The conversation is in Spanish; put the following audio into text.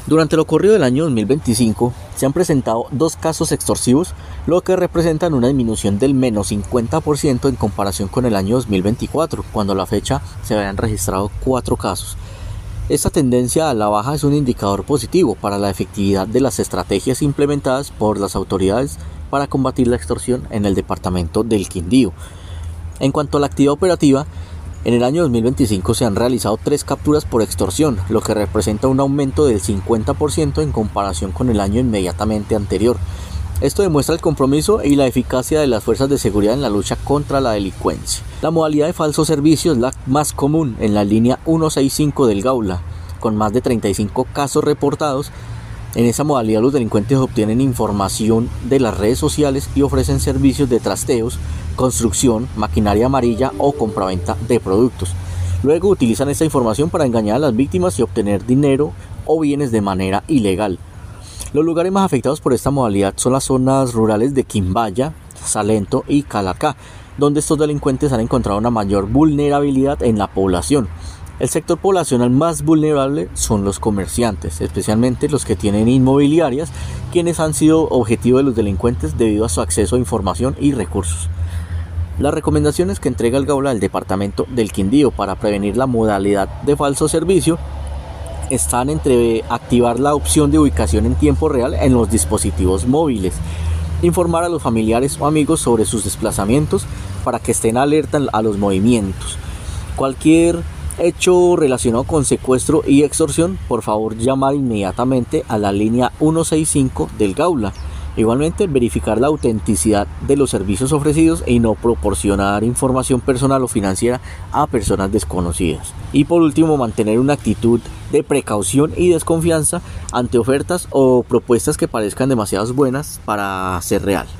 Durante lo corrido del año 2025 se han presentado 2 casos extorsivos, lo que representan una disminución del menos 50% en comparación con el año 2024, cuando a la fecha se habían registrado 4 casos. Esta tendencia a la baja es un indicador positivo para la efectividad de las estrategias implementadas por las autoridades para combatir la extorsión en el departamento del Quindío. En cuanto a la actividad operativa, en el año 2025 se han realizado 3 capturas por extorsión, lo que representa un aumento del 50% en comparación con el año inmediatamente anterior. Esto demuestra el compromiso y la eficacia de las fuerzas de seguridad en la lucha contra la delincuencia. La modalidad de falso servicio es la más común en la línea 165 del Gaula, con más de 35 casos reportados. En esa modalidad los delincuentes obtienen información de las redes sociales y ofrecen servicios de trasteos, construcción, maquinaria amarilla o compraventa de productos. Luego utilizan esta información para engañar a las víctimas y obtener dinero o bienes de manera ilegal. Los lugares más afectados por esta modalidad son las zonas rurales de Quimbaya, Salento y Calarcá, donde estos delincuentes han encontrado una mayor vulnerabilidad en la población. El sector poblacional más vulnerable son los comerciantes, especialmente los que tienen inmobiliarias, quienes han sido objetivo de los delincuentes debido a su acceso a información y recursos. Las recomendaciones que entrega el Gaula al departamento del Quindío para prevenir la modalidad de falso servicio están entre activar la opción de ubicación en tiempo real en los dispositivos móviles, informar a los familiares o amigos sobre sus desplazamientos para que estén alerta a los movimientos. Cualquier hecho relacionado con secuestro y extorsión, por favor llamar inmediatamente a la línea 165 del Gaula. Igualmente, verificar la autenticidad de los servicios ofrecidos y no proporcionar información personal o financiera a personas desconocidas. Y por último, mantener una actitud de precaución y desconfianza ante ofertas o propuestas que parezcan demasiado buenas para ser real.